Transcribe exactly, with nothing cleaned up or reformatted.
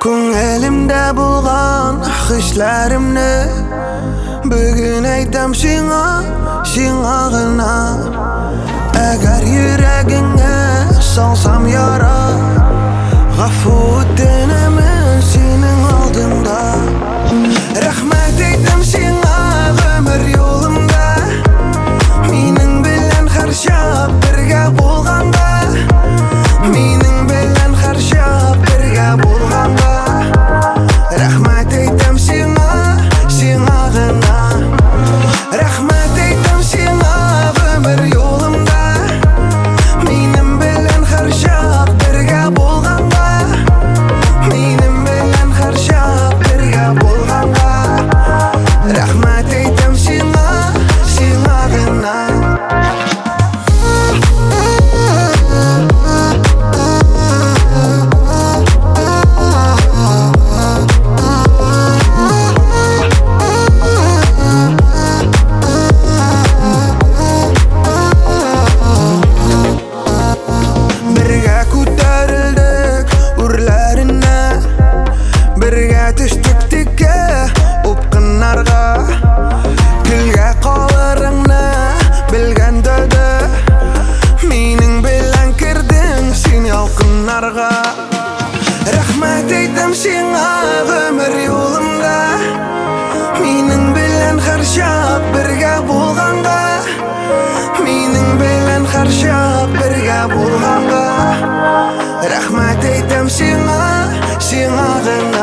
Көңілімді болған хишләремне бүгін айтам сиңа, сиңа гына. Әгәр йөрәгеңә салсам яра, гафу үтенәмен синең алдыңда. Рәхмәт әйтәм сиңа гомер юлымда, минең белән һәр чак бергә булганда, минең белән һәр чак бергә булганда. Рәхмәт әйтәм сиңа, сиңа гына. Рәхмәт әйтәм сиңа гомер юлымда, минең белән һәр чак бергә булганда, минең белән һәр чак бергә булганда. Рәхмәт әйтәм сиңа, сиңа гына. Бергә күтәрелдек үрләренә, бергә төштек тиккә упкыннарга. Көлгә калырыңны белгәндә дә, минең белән кердең син ялкыннарга. Рәхмәт әйтәм сиңа гомер юлымда, минең белән һәр чак бергә булганда, минең белән һәр чак бергә булганда. Рәхмәт әйтәм сиңа, сиңа гына.